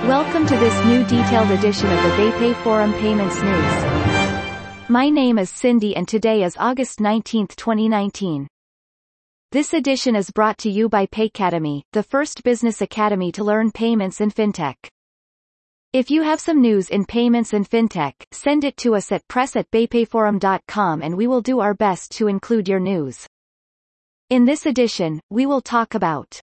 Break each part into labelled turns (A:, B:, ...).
A: Welcome to this new detailed edition of the BayPay Forum Payments News. My name is Cindy and today is August 19, 2019. This edition is brought to you by Paycademy, the first business academy to learn payments and fintech. If you have some news in payments and fintech, send it to us at press@baypayforum.com and we will do our best to include your news. In this edition, we will talk about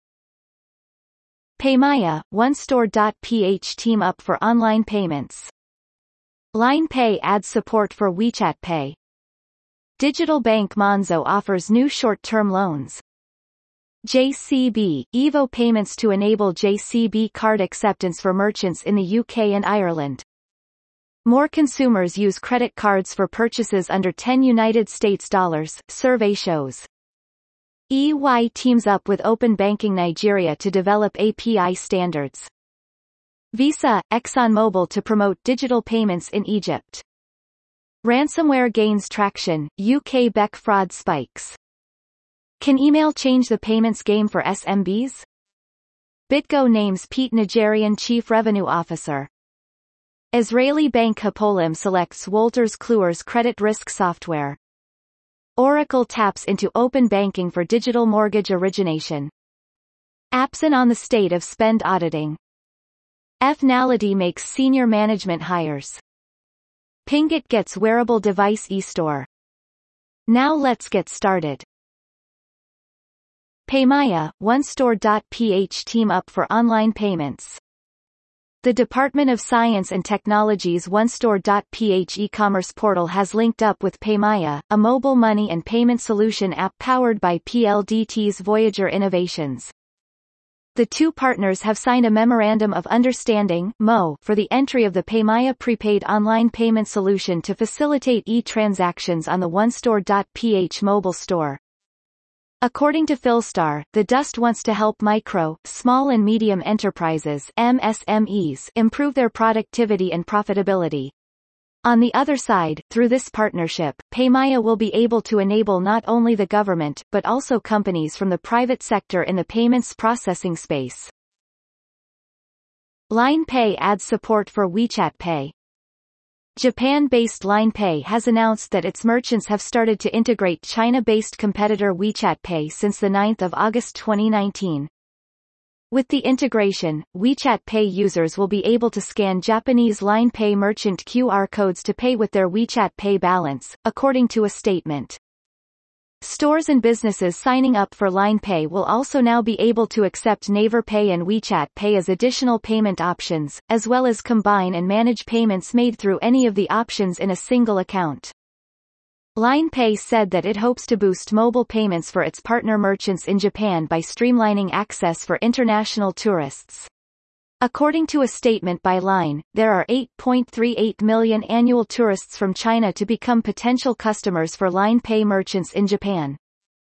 A: Paymaya, OneStore.ph team up for online payments. Line Pay adds support for WeChat Pay. Digital bank Monzo offers new short-term loans. JCB, Evo payments to enable JCB card acceptance for merchants in the UK and Ireland. More consumers use credit cards for purchases under $10 US, survey shows. EY teams up with Open Banking Nigeria to develop API standards. Visa, ExxonMobil to promote digital payments in Egypt. Ransomware gains traction, UK BEC fraud spikes. Can email change the payments game for SMBs? BitGo names Pete Nigerian Chief Revenue Officer. Israeli bank Hapolim selects Wolters Kluwer's credit risk software. Oracle taps into open banking for digital mortgage origination. Appson on the state of spend auditing. Fnality makes senior management hires. Pingit gets wearable device e-store. Now let's get started. Paymaya, OneStore.ph team up for online payments. The Department of Science and Technology's OneStore.ph e-commerce portal has linked up with Paymaya, a mobile money and payment solution app powered by PLDT's Voyager Innovations. The two partners have signed a Memorandum of Understanding (MO) for the entry of the Paymaya prepaid online payment solution to facilitate e-transactions on the OneStore.ph mobile store. According to Philstar, the DUST wants to help micro, small and medium enterprises (MSMEs) improve their productivity and profitability. On the other side, through this partnership, Paymaya will be able to enable not only the government but also companies from the private sector in the payments processing space. Line Pay adds support for WeChat Pay. Japan-based Line Pay has announced that its merchants have started to integrate China-based competitor WeChat Pay since 9 August 2019. With the integration, WeChat Pay users will be able to scan Japanese Line Pay merchant QR codes to pay with their WeChat Pay balance, according to a statement. Stores and businesses signing up for Line Pay will also now be able to accept Naver Pay and WeChat Pay as additional payment options, as well as combine and manage payments made through any of the options in a single account. Line Pay said that it hopes to boost mobile payments for its partner merchants in Japan by streamlining access for international tourists. According to a statement by Line, there are 8.38 million annual tourists from China to become potential customers for Line Pay merchants in Japan.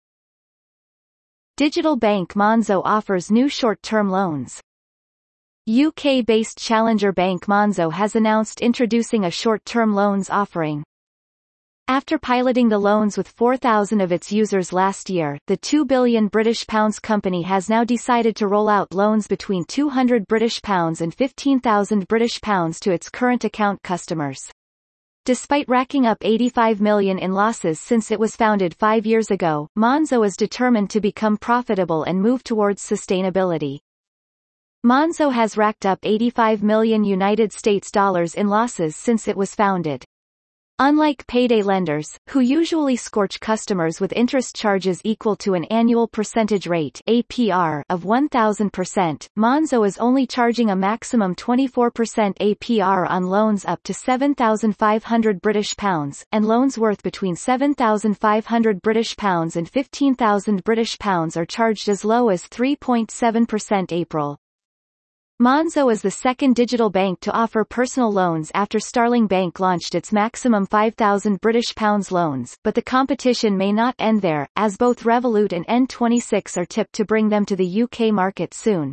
A: Digital bank Monzo offers new short-term loans. UK-based challenger bank Monzo has announced introducing a short-term loans offering. After piloting the loans with 4,000 of its users last year, the £2 billion company has now decided to roll out loans between £200 and £15,000 to its current account customers. Despite racking up £85 million in losses since it was founded 5 years ago, Monzo is determined to become profitable and move towards sustainability. Monzo has racked up $85 million in losses since it was founded. Unlike payday lenders, who usually scorch customers with interest charges equal to an annual percentage rate (APR) of 1,000%, Monzo is only charging a maximum 24% APR on loans up to £7,500 and loans worth between £7,500 and £15,000 are charged as low as 3.7% April. Monzo is the second digital bank to offer personal loans after Starling Bank launched its maximum £5,000 loans, but the competition may not end there, as both Revolut and N26 are tipped to bring them to the UK market soon.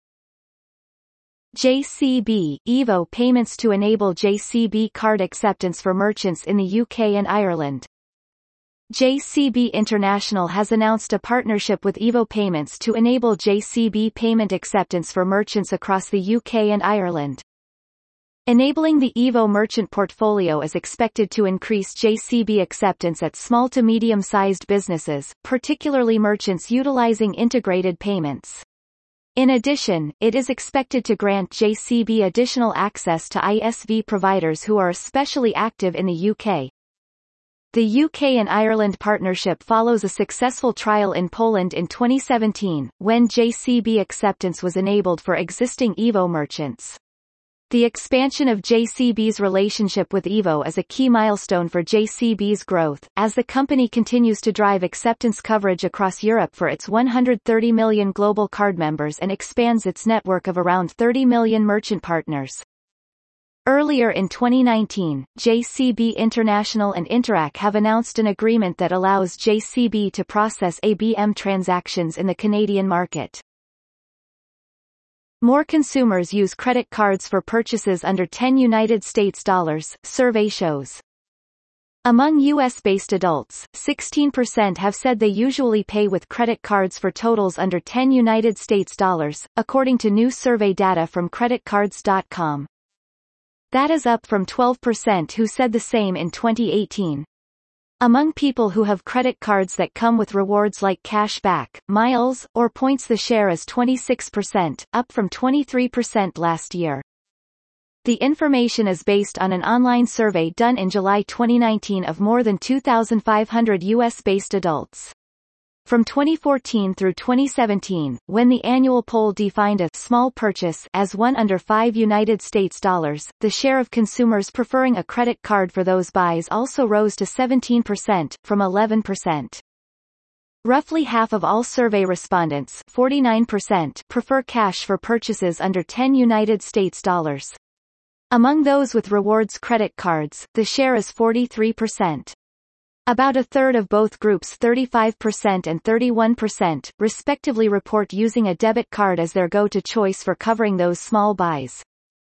A: JCB, Evo payments to enable JCB card acceptance for merchants in the UK and Ireland. JCB International has announced a partnership with Evo Payments to enable JCB payment acceptance for merchants across the UK and Ireland. Enabling the Evo merchant portfolio is expected to increase JCB acceptance at small to medium-sized businesses, particularly merchants utilizing integrated payments. In addition, it is expected to grant JCB additional access to ISV providers who are especially active in the UK. The UK and Ireland partnership follows a successful trial in Poland in 2017, when JCB acceptance was enabled for existing Evo merchants. The expansion of JCB's relationship with Evo is a key milestone for JCB's growth, as the company continues to drive acceptance coverage across Europe for its 130 million global card members and expands its network of around 30 million merchant partners. Earlier in 2019, JCB International and Interac have announced an agreement that allows JCB to process ABM transactions in the Canadian market. More consumers use credit cards for purchases under $10 survey shows. Among US-based adults, 16% have said they usually pay with credit cards for totals under $10, according to new survey data from creditcards.com. That is up from 12% who said the same in 2018. Among people who have credit cards that come with rewards like cash back, miles, or points, the share is 26%, up from 23% last year. The information is based on an online survey done in July 2019 of more than 2,500 US-based adults. From 2014 through 2017, when the annual poll defined a small purchase as one under $5, the share of consumers preferring a credit card for those buys also rose to 17%, from 11%. Roughly half of all survey respondents, 49%, prefer cash for purchases under $10. Among those with rewards credit cards, the share is 43%. About a third of both groups, 35% and 31%, respectively, report using a debit card as their go-to choice for covering those small buys.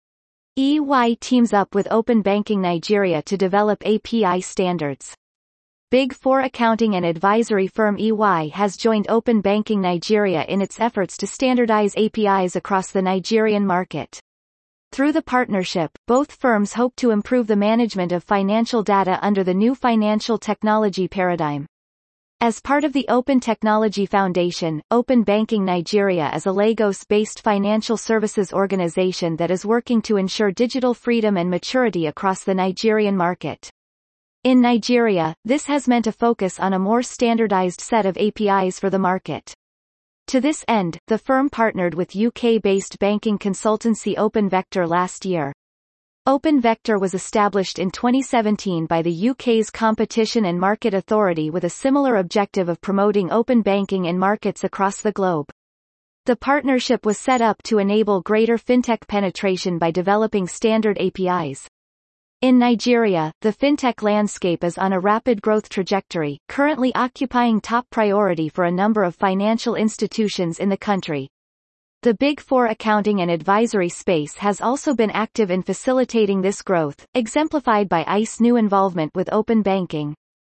A: EY teams up with Open Banking Nigeria to develop API standards. Big Four accounting and advisory firm EY has joined Open Banking Nigeria in its efforts to standardize APIs across the Nigerian market. Through the partnership, both firms hope to improve the management of financial data under the new financial technology paradigm. As part of the Open Technology Foundation, Open Banking Nigeria is a Lagos-based financial services organization that is working to ensure digital freedom and maturity across the Nigerian market. In Nigeria, this has meant a focus on a more standardized set of APIs for the market. To this end, the firm partnered with UK-based banking consultancy OpenVector last year. OpenVector was established in 2017 by the UK's Competition and Market Authority with a similar objective of promoting open banking in markets across the globe. The partnership was set up to enable greater fintech penetration by developing standard APIs. In Nigeria, the fintech landscape is on a rapid growth trajectory, currently occupying top priority for a number of financial institutions in the country. The Big Four accounting and advisory space has also been active in facilitating this growth, exemplified by ICE's new involvement with open banking.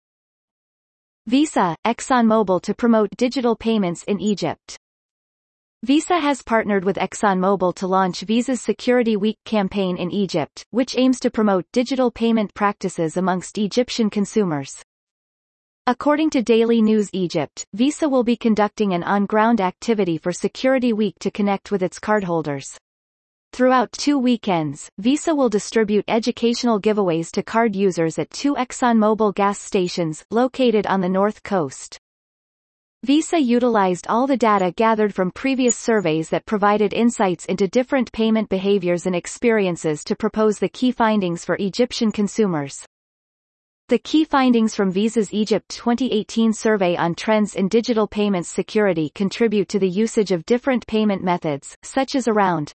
A: Visa, ExxonMobil to promote digital payments in Egypt. Visa has partnered with ExxonMobil to launch Visa's Security Week campaign in Egypt, which aims to promote digital payment practices amongst Egyptian consumers. According to Daily News Egypt, Visa will be conducting an on-ground activity for Security Week to connect with its cardholders. Throughout 2 weekends, Visa will distribute educational giveaways to card users at 2 ExxonMobil gas stations, located on the north coast. Visa utilized all the data gathered from previous surveys that provided insights into different payment behaviors and experiences to propose the key findings for Egyptian consumers. The key findings from Visa's Egypt 2018 survey on trends in digital payments security contribute to the usage of different payment methods, such as around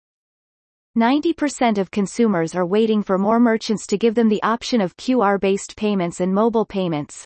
A: 90% of consumers are waiting for more merchants to give them the option of QR-based payments and mobile payments.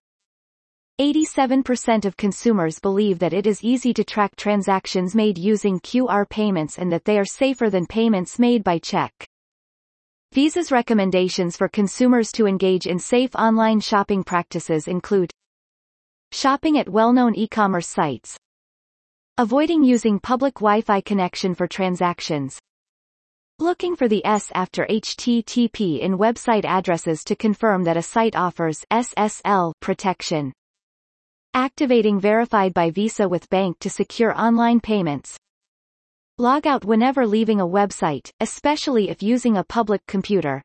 A: 87% of consumers believe that it is easy to track transactions made using QR payments and that they are safer than payments made by check. Visa's recommendations for consumers to engage in safe online shopping practices include shopping at well-known e-commerce sites, avoiding using public Wi-Fi connection for transactions, looking for the S after HTTP in website addresses to confirm that a site offers SSL protection, activating verified by Visa with bank to secure online payments, log out whenever leaving a website, especially if using a public computer.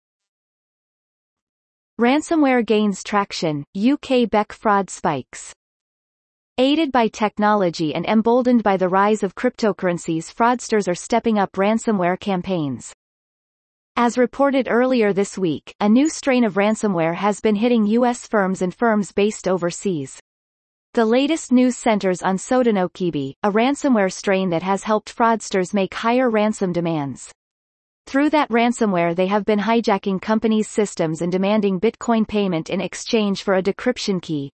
A: Ransomware gains traction, UK Beck fraud spikes. Aided by technology and emboldened by the rise of cryptocurrencies, fraudsters are stepping up ransomware campaigns. As reported earlier this week, a new strain of ransomware has been hitting U.S. firms and firms based overseas. The latest news centers on Sodinokibi, a ransomware strain that has helped fraudsters make higher ransom demands. Through that ransomware, they have been hijacking companies' systems and demanding Bitcoin payment in exchange for a decryption key.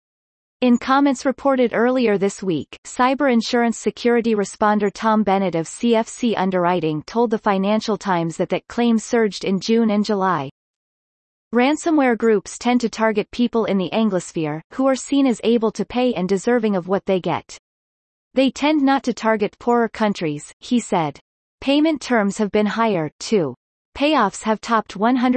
A: In comments reported earlier this week, cyber insurance security responder Tom Bennett of CFC Underwriting told the Financial Times that claims surged in June and July. Ransomware groups tend to target people in the Anglosphere, who are seen as able to pay and deserving of what they get. They tend not to target poorer countries, he said. Payment terms have been higher, too. Payoffs have topped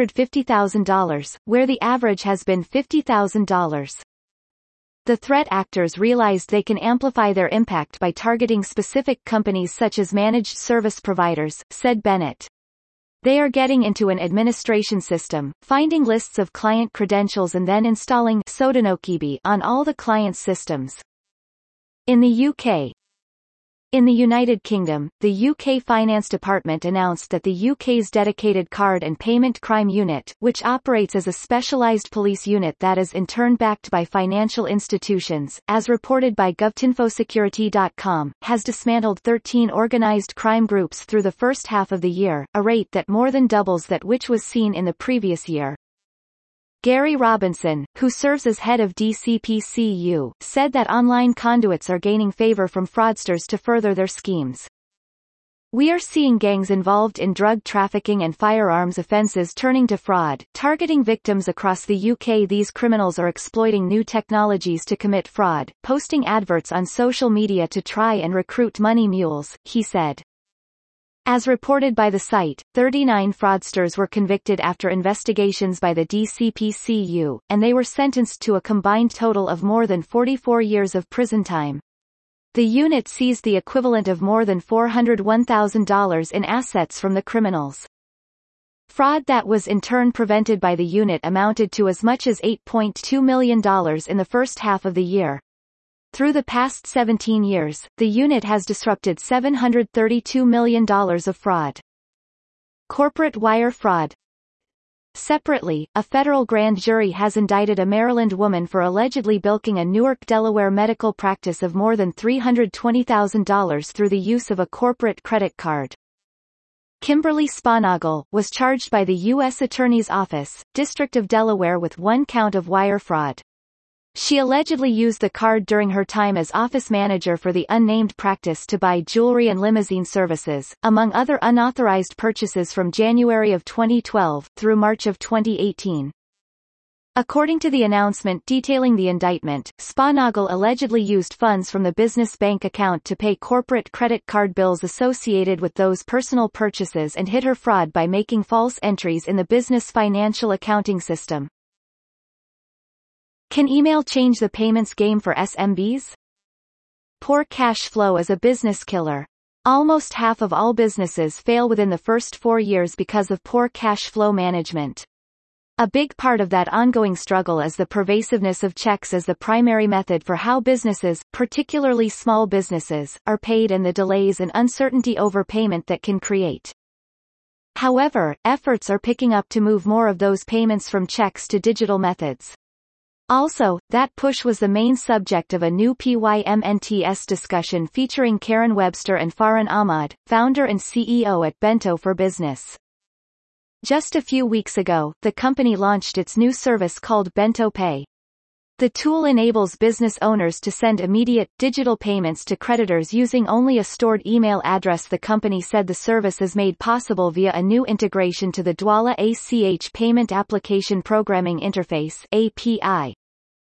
A: $150,000, where the average has been $50,000. The threat actors realized they can amplify their impact by targeting specific companies such as managed service providers, said Bennett. They are getting into an administration system, finding lists of client credentials and then installing Sodinokibi on all the client's systems. In the UK. In the United Kingdom, the UK Finance Department announced that the UK's dedicated card and payment crime unit, which operates as a specialised police unit that is in turn backed by financial institutions, as reported by GovTinfoSecurity.com, has dismantled 13 organised crime groups through the first half of the year, a rate that more than doubles that which was seen in the previous year. Gary Robinson, who serves as head of DCPCU, said that online conduits are gaining favor from fraudsters to further their schemes. We are seeing gangs involved in drug trafficking and firearms offences turning to fraud, targeting victims across the UK. These criminals are exploiting new technologies to commit fraud, posting adverts on social media to try and recruit money mules, he said. As reported by the site, 39 fraudsters were convicted after investigations by the DCPCU, and they were sentenced to a combined total of more than 44 years of prison time. The unit seized the equivalent of more than $401,000 in assets from the criminals. Fraud that was in turn prevented by the unit amounted to as much as $8.2 million in the first half of the year. Through the past 17 years, the unit has disrupted $732 million of fraud. Corporate wire fraud. Separately, a federal grand jury has indicted a Maryland woman for allegedly bilking a Newark, Delaware medical practice of more than $320,000 through the use of a corporate credit card. Kimberly Sponagle was charged by the U.S. Attorney's Office, District of Delaware with one count of wire fraud. She allegedly used the card during her time as office manager for the unnamed practice to buy jewelry and limousine services, among other unauthorized purchases from January of 2012 through March of 2018. According to the announcement detailing the indictment, Sponagle allegedly used funds from the business bank account to pay corporate credit card bills associated with those personal purchases and hid her fraud by making false entries in the business financial accounting system. Can email change the payments game for SMBs? Poor cash flow is a business killer. Almost half of all businesses fail within the first 4 years because of poor cash flow management. A big part of that ongoing struggle is the pervasiveness of checks as the primary method for how businesses, particularly small businesses, are paid and the delays and uncertainty over payment that can create. However, efforts are picking up to move more of those payments from checks to digital methods. Also, that push was the main subject of a new PYMNTS discussion featuring Karen Webster and Farhan Ahmad, founder and CEO at Bento for Business. Just a few weeks ago, the company launched its new service called Bento Pay. The tool enables business owners to send immediate, digital payments to creditors using only a stored email address. The company said the service is made possible via a new integration to the Dwolla ACH Payment Application Programming Interface (API).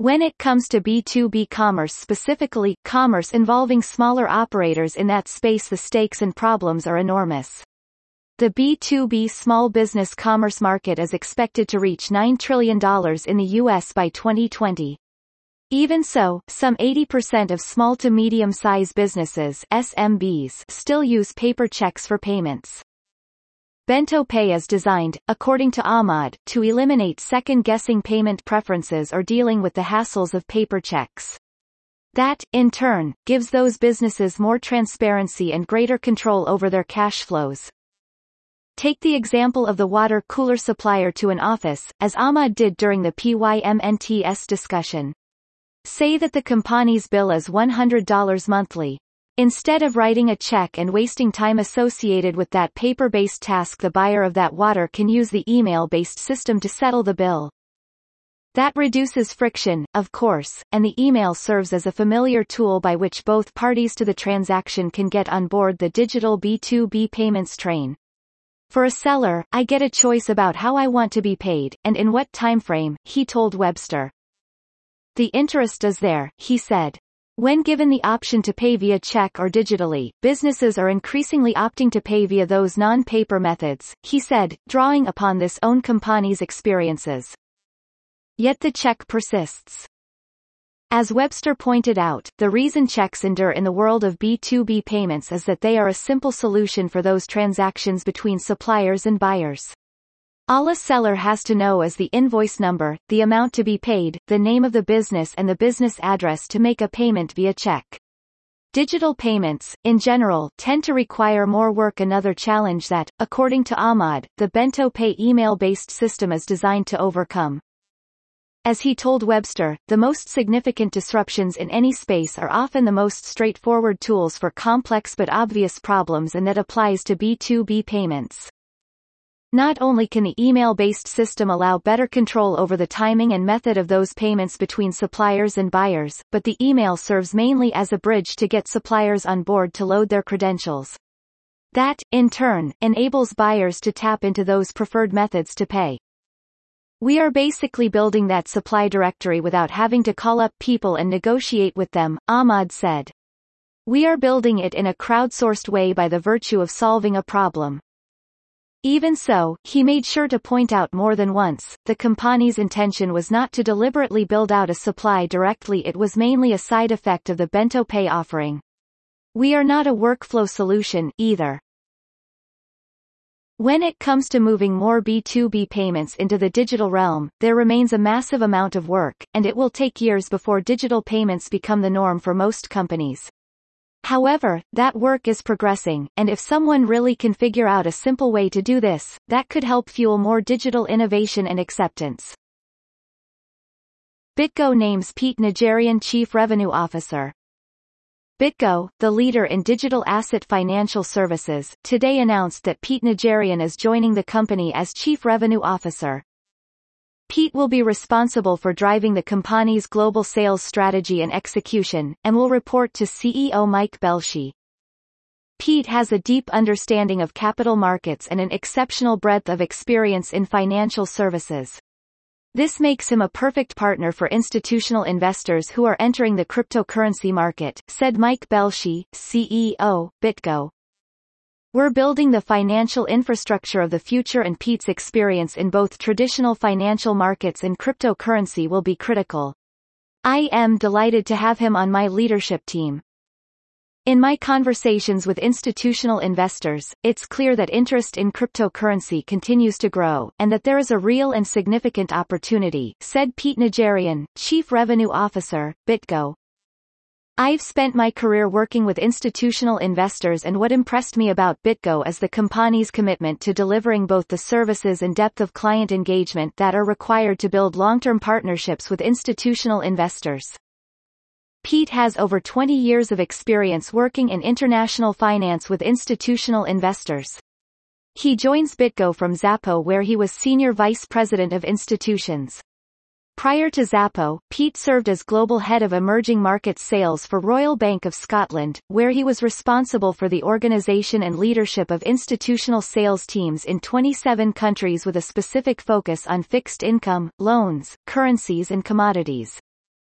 A: When it comes to B2B commerce, specifically, commerce involving smaller operators in that space, the stakes and problems are enormous. The B2B small business commerce market is expected to reach $9 trillion in the U.S. by 2020. Even so, some 80% of small to medium-sized businesses (SMBs) still use paper checks for payments. Bento Pay is designed, according to Ahmad, to eliminate second-guessing payment preferences or dealing with the hassles of paper checks. That, in turn, gives those businesses more transparency and greater control over their cash flows. Take the example of the water cooler supplier to an office, as Ahmad did during the PYMNTS discussion. Say that the company's bill is $100 monthly. Instead of writing a check and wasting time associated with that paper-based task, the buyer of that water can use the email-based system to settle the bill. That reduces friction, of course, and the email serves as a familiar tool by which both parties to the transaction can get on board the digital B2B payments train. For a seller, I get a choice about how I want to be paid, and in what timeframe, he told Webster. The interest is there, he said. When given the option to pay via check or digitally, businesses are increasingly opting to pay via those non-paper methods, he said, drawing upon this own company's experiences. Yet the check persists. As Webster pointed out, the reason checks endure in the world of B2B payments is that they are a simple solution for those transactions between suppliers and buyers. All a seller has to know is the invoice number, the amount to be paid, the name of the business and the business address to make a payment via check. Digital payments, in general, tend to require more work. Another challenge that, according to Ahmad, the Bento Pay email-based system is designed to overcome. As he told Webster, the most significant disruptions in any space are often the most straightforward tools for complex but obvious problems, and that applies to B2B payments. Not only can the email-based system allow better control over the timing and method of those payments between suppliers and buyers, but the email serves mainly as a bridge to get suppliers on board to load their credentials. That, in turn, enables buyers to tap into those preferred methods to pay. We are basically building that supply directory without having to call up people and negotiate with them, Ahmad said. We are building it in a crowdsourced way by the virtue of solving a problem. Even so, he made sure to point out more than once, the company's intention was not to deliberately build out a supply directly, it was mainly a side effect of the Bento Pay offering. We are not a workflow solution, either. When it comes to moving more B2B payments into the digital realm, there remains a massive amount of work, and it will take years before digital payments become the norm for most companies. However, that work is progressing, and if someone really can figure out a simple way to do this, that could help fuel more digital innovation and acceptance. BitGo names Pete Najarian Chief Revenue Officer. BitGo, the leader in digital asset financial services, today announced that Pete Najarian is joining the company as Chief Revenue Officer. Pete will be responsible for driving the company's global sales strategy and execution, and will report to CEO Mike Belshe. Pete has a deep understanding of capital markets and an exceptional breadth of experience in financial services. This makes him a perfect partner for institutional investors who are entering the cryptocurrency market, said Mike Belshe, CEO, BitGo. We're building the financial infrastructure of the future, and Pete's experience in both traditional financial markets and cryptocurrency will be critical. I am delighted to have him on my leadership team. In my conversations with institutional investors, it's clear that interest in cryptocurrency continues to grow, and that there is a real and significant opportunity, said Pete Najarian, Chief Revenue Officer, BitGo. I've spent my career working with institutional investors, and what impressed me about BitGo is the company's commitment to delivering both the services and depth of client engagement that are required to build long-term partnerships with institutional investors. Pete has over 20 years of experience working in international finance with institutional investors. He joins BitGo from Xapo, where he was Senior Vice President of Institutions. Prior to Xapo, Pete served as Global Head of Emerging Markets Sales for Royal Bank of Scotland, where he was responsible for the organization and leadership of institutional sales teams in 27 countries with a specific focus on fixed income, loans, currencies and commodities.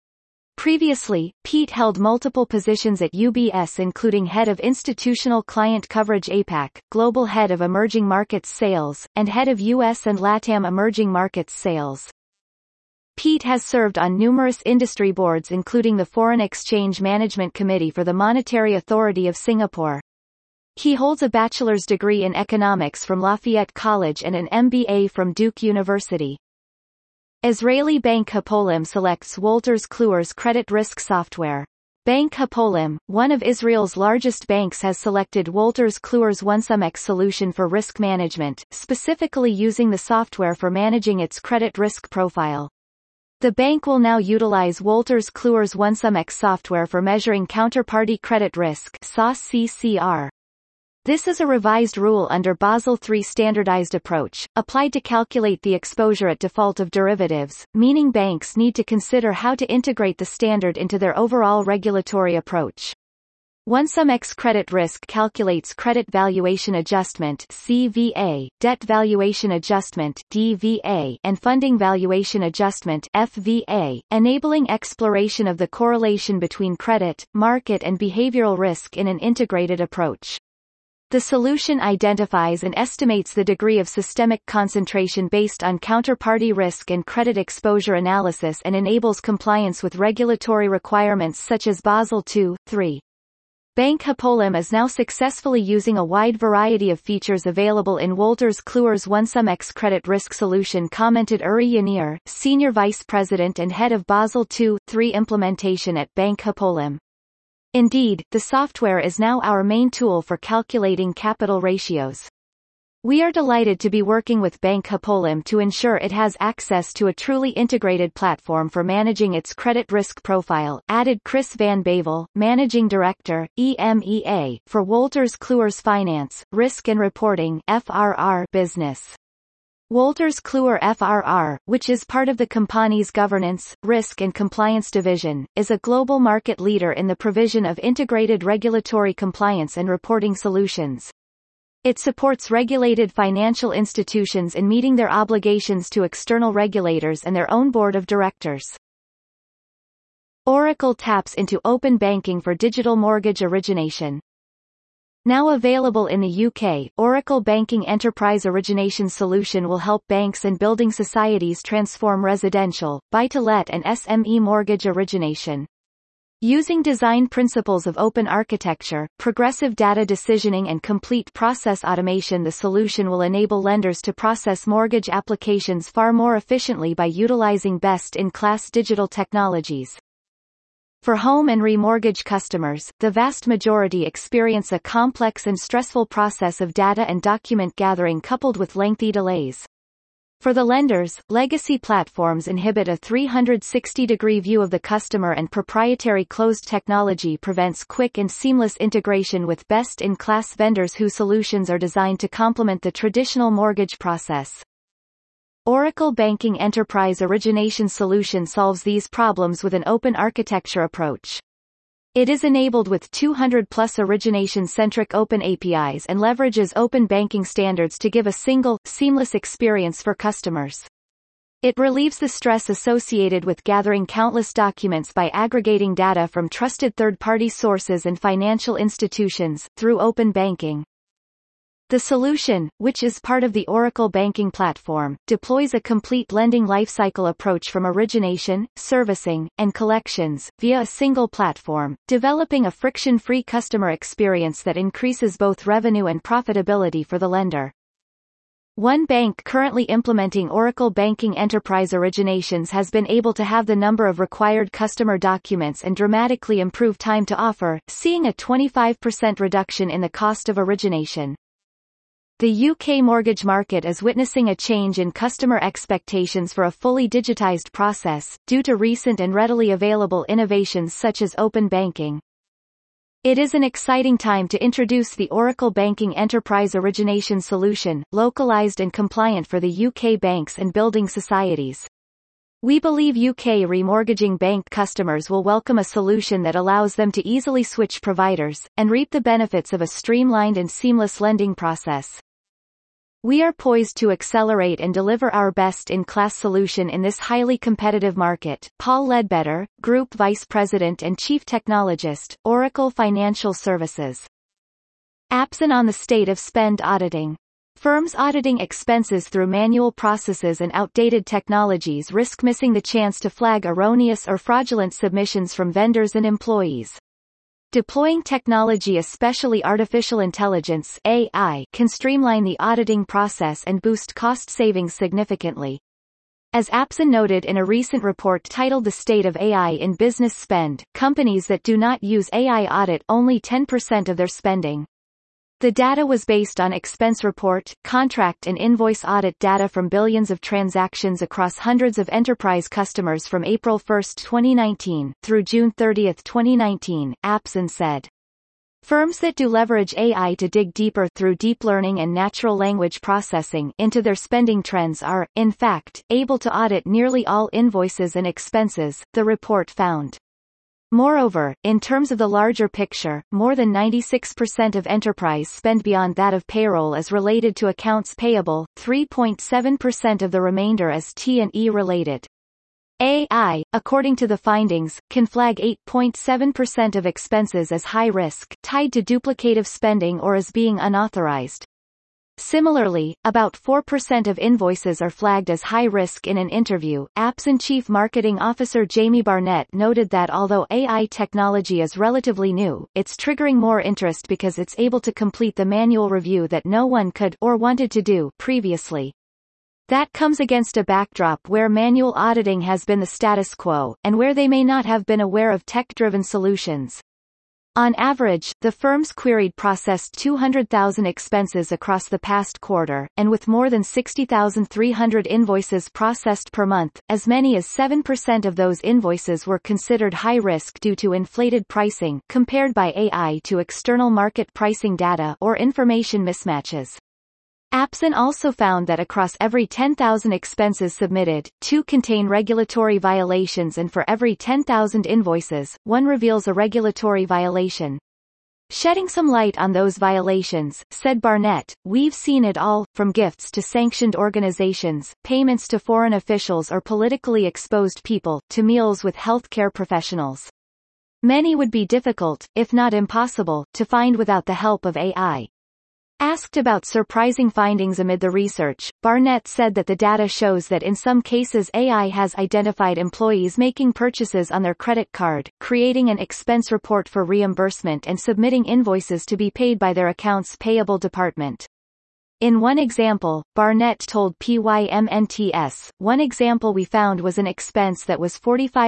A: Previously, Pete held multiple positions at UBS, including Head of Institutional Client Coverage APAC, Global Head of Emerging Markets Sales, and Head of US and LATAM Emerging Markets Sales. Pete has served on numerous industry boards, including the Foreign Exchange Management Committee for the Monetary Authority of Singapore. He holds a bachelor's degree in economics from Lafayette College and an MBA from Duke University. Israeli Bank Hapoalim selects Wolters Kluwer's credit risk software. Bank Hapoalim, one of Israel's largest banks, has selected Wolters Kluwer's OneSumX solution for risk management, specifically using the software for managing its credit risk profile. The bank will now utilize Wolters Kluwer's OneSumX software for measuring counterparty credit risk (SOS-CCR). This is a revised rule under Basel III standardized approach, applied to calculate the exposure at default of derivatives, meaning banks need to consider how to integrate the standard into their overall regulatory approach. OneSumX credit risk calculates credit valuation adjustment (CVA), debt valuation adjustment (DVA), and funding valuation adjustment (FVA), enabling exploration of the correlation between credit, market and behavioral risk in an integrated approach. The solution identifies and estimates the degree of systemic concentration based on counterparty risk and credit exposure analysis and enables compliance with regulatory requirements such as Basel II, III. Bank Hapoalim is now successfully using a wide variety of features available in Wolters Kluwer's OneSumX credit risk solution, commented Uri Yanir, Senior Vice President and Head of Basel II, III implementation at Bank Hapoalim. Indeed, the software is now our main tool for calculating capital ratios. We are delighted to be working with Bank Hapoalim to ensure it has access to a truly integrated platform for managing its credit risk profile, added Chris Van Bavel, Managing Director, EMEA, for Wolters Kluwer's Finance, Risk and Reporting (FRR) business. Wolters Kluwer FRR, which is part of the company's Governance, Risk and Compliance division, is a global market leader in the provision of integrated regulatory compliance and reporting solutions. It supports regulated financial institutions in meeting their obligations to external regulators and their own board of directors. Oracle taps into open banking for digital mortgage origination. Now available in the UK, Oracle Banking Enterprise Origination Solution will help banks and building societies transform residential, buy-to-let and SME mortgage origination. Using design principles of open architecture, progressive data decisioning and complete process automation, the solution will enable lenders to process mortgage applications far more efficiently by utilizing best-in-class digital technologies. For home and remortgage customers, the vast majority experience a complex and stressful process of data and document gathering coupled with lengthy delays. For the lenders, legacy platforms inhibit a 360-degree view of the customer, and proprietary closed technology prevents quick and seamless integration with best-in-class vendors whose solutions are designed to complement the traditional mortgage process. Oracle Banking Enterprise Origination Solution solves these problems with an open architecture approach. It is enabled with 200+ origination-centric open APIs and leverages open banking standards to give a single, seamless experience for customers. It relieves the stress associated with gathering countless documents by aggregating data from trusted third-party sources and financial institutions, through open banking. The solution, which is part of the Oracle Banking Platform, deploys a complete lending lifecycle approach from origination, servicing, and collections, via a single platform, developing a friction-free customer experience that increases both revenue and profitability for the lender. One bank currently implementing Oracle Banking Enterprise Originations has been able to halve the number of required customer documents and dramatically improve time to offer, seeing a 25% reduction in the cost of origination. The UK mortgage market is witnessing a change in customer expectations for a fully digitized process, due to recent and readily available innovations such as open banking. It is an exciting time to introduce the Oracle Banking Enterprise Origination Solution, localized and compliant for the UK banks and building societies. We believe UK remortgaging bank customers will welcome a solution that allows them to easily switch providers, and reap the benefits of a streamlined and seamless lending process. We are poised to accelerate and deliver our best-in-class solution in this highly competitive market. Paul Ledbetter, Group Vice President and Chief Technologist, Oracle Financial Services. Apsen on the state of spend auditing. Firms auditing expenses through manual processes and outdated technologies risk missing the chance to flag erroneous or fraudulent submissions from vendors and employees. Deploying technology, especially artificial intelligence (AI), can streamline the auditing process and boost cost savings significantly. As Apsen noted in a recent report titled The State of AI in Business Spend, companies that do not use AI audit only 10% of their spending. The data was based on expense report, contract and invoice audit data from billions of transactions across hundreds of enterprise customers from April 1, 2019, through June 30, 2019, Apsen said. Firms that do leverage AI to dig deeper through deep learning and natural language processing into their spending trends are, in fact, able to audit nearly all invoices and expenses, the report found. Moreover, in terms of the larger picture, more than 96% of enterprise spend beyond that of payroll is related to accounts payable, 3.7% of the remainder is T&E related. AI, according to the findings, can flag 8.7% of expenses as high risk, tied to duplicative spending or as being unauthorized. Similarly, about 4% of invoices are flagged as high risk in an interview. Apsen Chief Marketing Officer Jamie Barnett noted that although AI technology is relatively new, it's triggering more interest because it's able to complete the manual review that no one could or wanted to do previously. That comes against a backdrop where manual auditing has been the status quo, and where they may not have been aware of tech-driven solutions. On average, the firms queried processed 200,000 expenses across the past quarter, and with more than 60,300 invoices processed per month, as many as 7% of those invoices were considered high risk due to inflated pricing compared by AI to external market pricing data or information mismatches. Apsen also found that across every 10,000 expenses submitted, 2 contain regulatory violations, and for every 10,000 invoices, 1 reveals a regulatory violation. Shedding some light on those violations, said Barnett, we've seen it all, from gifts to sanctioned organizations, payments to foreign officials or politically exposed people, to meals with healthcare professionals. Many would be difficult, if not impossible, to find without the help of AI. Asked about surprising findings amid the research, Barnett said that the data shows that in some cases AI has identified employees making purchases on their credit card, creating an expense report for reimbursement and submitting invoices to be paid by their accounts payable department. In one example, Barnett told PYMNTS, one example we found was an expense that was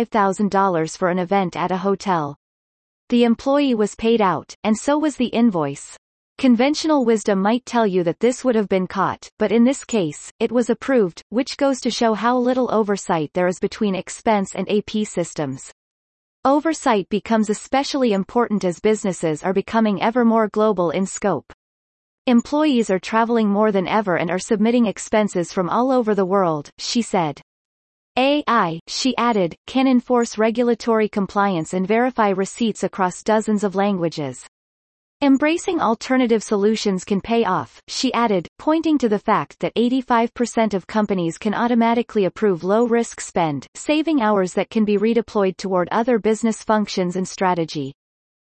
A: $45,000 for an event at a hotel. The employee was paid out, and so was the invoice. Conventional wisdom might tell you that this would have been caught, but in this case, it was approved, which goes to show how little oversight there is between expense and AP systems. Oversight becomes especially important as businesses are becoming ever more global in scope. Employees are traveling more than ever and are submitting expenses from all over the world, she said. AI, she added, can enforce regulatory compliance and verify receipts across dozens of languages. Embracing alternative solutions can pay off, she added, pointing to the fact that 85% of companies can automatically approve low-risk spend, saving hours that can be redeployed toward other business functions and strategy.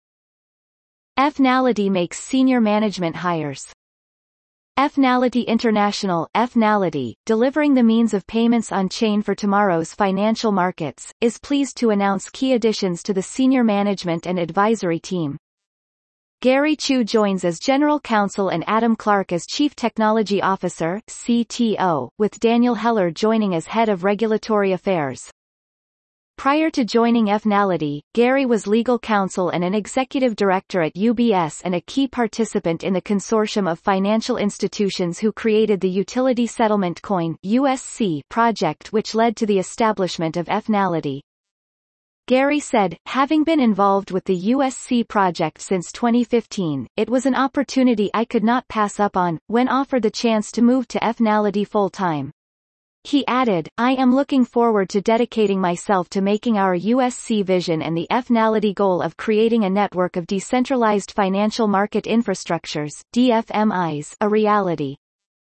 A: Fnality makes senior management hires. Fnality International, Fnality, delivering the means of payments on chain for tomorrow's financial markets, is pleased to announce key additions to the senior management and advisory team. Gary Chu joins as General Counsel and Adam Clark as Chief Technology Officer (CTO), with Daniel Heller joining as Head of Regulatory Affairs. Prior to joining Fnality, Gary was legal counsel and an executive director at UBS and a key participant in the consortium of financial institutions who created the Utility Settlement Coin (USC) project, which led to the establishment of Fnality. Gary said, having been involved with the USC project since 2015, it was an opportunity I could not pass up on, when offered the chance to move to Fnality full-time. He added, I am looking forward to dedicating myself to making our USC vision and the Fnality goal of creating a network of decentralized financial market infrastructures, DFMIs, a reality.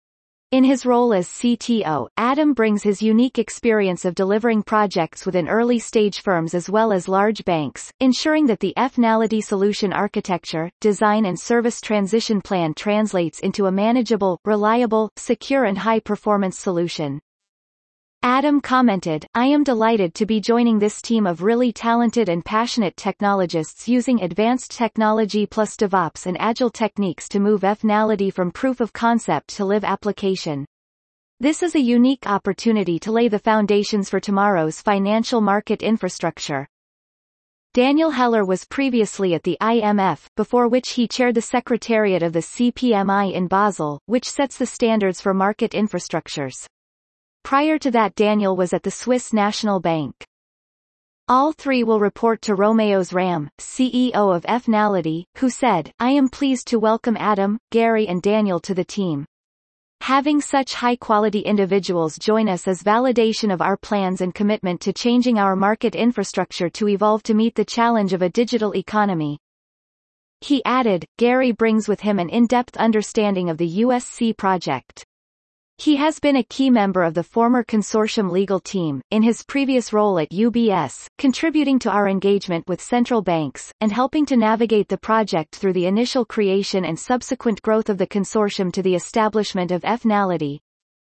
A: In his role as CTO, Adam brings his unique experience of delivering projects within early-stage firms as well as large banks, ensuring that the Fnality solution architecture, design and service transition plan translates into a manageable, reliable, secure and high-performance solution. Adam commented, "I am delighted to be joining this team of really talented and passionate technologists using advanced technology plus DevOps and agile techniques to move Fnality from proof of concept to live application. This is a unique opportunity to lay the foundations for tomorrow's financial market infrastructure." Daniel Heller was previously at the IMF, before which he chaired the Secretariat of the CPMI in Basel, which sets the standards for market infrastructures. Prior to that Daniel was at the Swiss National Bank. All three will report to Romeos Ram, CEO of Fnality, who said, "I am pleased to welcome Adam, Gary and Daniel to the team. Having such high-quality individuals join us is validation of our plans and commitment to changing our market infrastructure to evolve to meet the challenge of a digital economy." He added, Gary brings with him an in-depth understanding of the USC project. He has been a key member of the former consortium legal team, in his previous role at UBS, contributing to our engagement with central banks, and helping to navigate the project through the initial creation and subsequent growth of the consortium to the establishment of Fnality.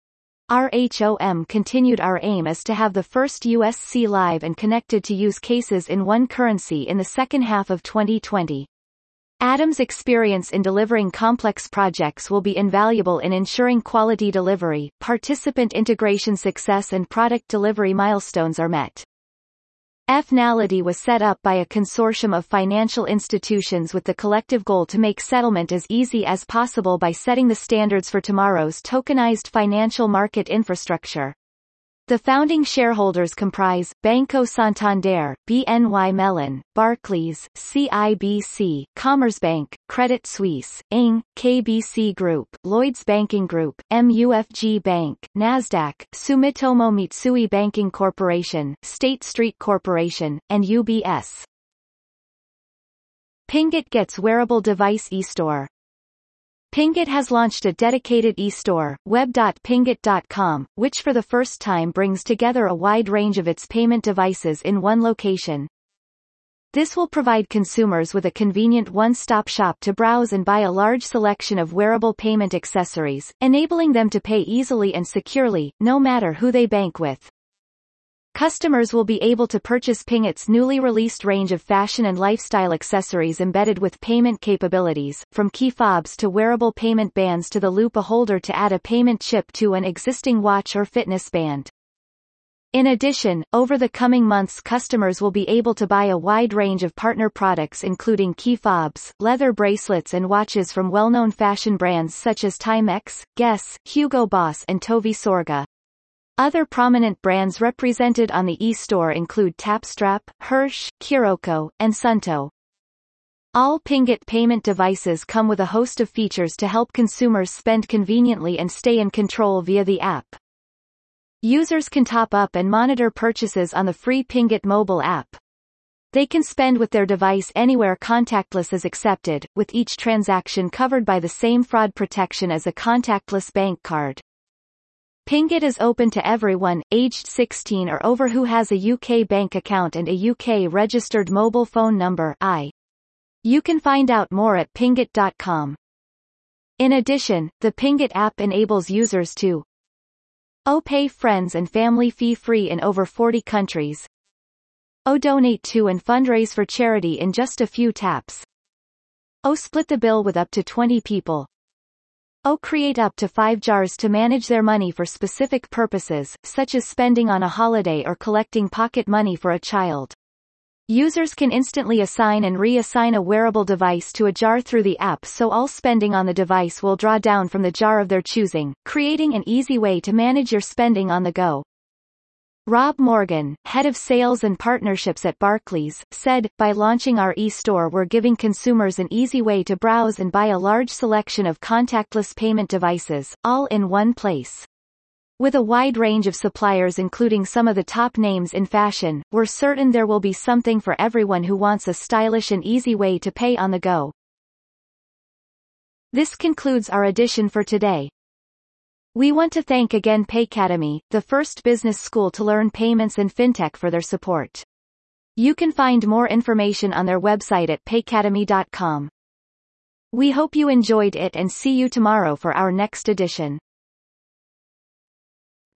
A: RHOM continued, "Our aim is to have the first USC live and connected to use cases in one currency in the second half of 2020. Adam's experience in delivering complex projects will be invaluable in ensuring quality delivery, participant integration success and product delivery milestones are met." Fnality was set up by a consortium of financial institutions with the collective goal to make settlement as easy as possible by setting the standards for tomorrow's tokenized financial market infrastructure. The founding shareholders comprise, Banco Santander, BNY Mellon, Barclays, CIBC, Commerzbank, Credit Suisse, ING, KBC Group, Lloyds Banking Group, MUFG Bank, Nasdaq, Sumitomo Mitsui Banking Corporation, State Street Corporation, and UBS. Pingit gets wearable device e-store. Pingit has launched a dedicated e-store, web.pingit.com, which for the first time brings together a wide range of its payment devices in one location. This will provide consumers with a convenient one-stop shop to browse and buy a large selection of wearable payment accessories, enabling them to pay easily and securely, no matter who they bank with. Customers will be able to purchase Pingit's newly released range of fashion and lifestyle accessories embedded with payment capabilities, from key fobs to wearable payment bands to the Lupa holder to add a payment chip to an existing watch or fitness band. In addition, over the coming months customers will be able to buy a wide range of partner products including key fobs, leather bracelets and watches from well-known fashion brands such as Timex, Guess, Hugo Boss and Tovi Sorga. Other prominent brands represented on the e-store include Tapstrap, Hirsch, Kuroko, and Sunto. All Pingit payment devices come with a host of features to help consumers spend conveniently and stay in control via the app. Users can top up and monitor purchases on the free Pingit mobile app. They can spend with their device anywhere contactless is accepted, with each transaction covered by the same fraud protection as a contactless bank card. Pingit is open to everyone, aged 16 or over who has a UK bank account and a UK-registered mobile phone number You can find out more at pingit.com. In addition, the Pingit app enables users to pay friends and family fee-free in over 40 countries, donate to and fundraise for charity in just a few taps, split the bill with up to 20 people, create up to 5 jars to manage their money for specific purposes, such as spending on a holiday or collecting pocket money for a child. Users can instantly assign and reassign a wearable device to a jar through the app so all spending on the device will draw down from the jar of their choosing, creating an easy way to manage your spending on the go. Rob Morgan, head of sales and partnerships at Barclays, said, "By launching our e-store we're giving consumers an easy way to browse and buy a large selection of contactless payment devices, all in one place. With a wide range of suppliers including some of the top names in fashion, we're certain there will be something for everyone who wants a stylish and easy way to pay on the go." This concludes our edition for today. We want to thank again Paycademy, the first business school to learn payments and fintech, for their support. You can find more information on their website at paycademy.com. We hope you enjoyed it and see you tomorrow for our next edition.